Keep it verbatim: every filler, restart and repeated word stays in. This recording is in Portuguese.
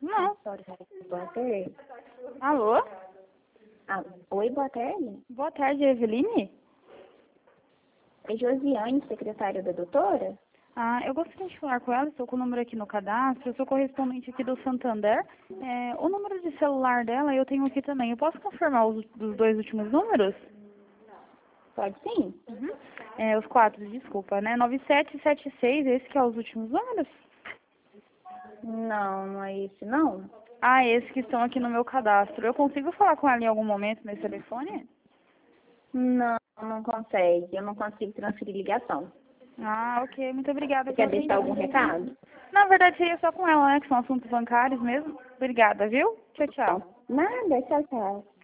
Não. Boa tarde. Alô? Ah, oi, boa tarde. Boa tarde, Eveline? É Josiane, secretária da doutora? Ah, eu gostaria de falar com ela, estou com o número aqui no cadastro, eu sou correspondente aqui do Santander. É, o número de celular dela eu tenho aqui também. Eu posso confirmar os dos dois últimos números? Pode sim. Uhum. É, os quatro, desculpa, né? nove sete sete seis, esse que é os últimos números? Não, não é esse não. Ah, esses que estão aqui no meu cadastro. Eu consigo falar com ela em algum momento nesse telefone? Não, não consegue. Eu não consigo transferir ligação. Ah, ok. Muito obrigada Você por quer deixar algum atender. recado? Na verdade, seria só com ela, né? Que são assuntos bancários mesmo. Obrigada, viu? Tchau, tchau. Nada, tchau, tchau.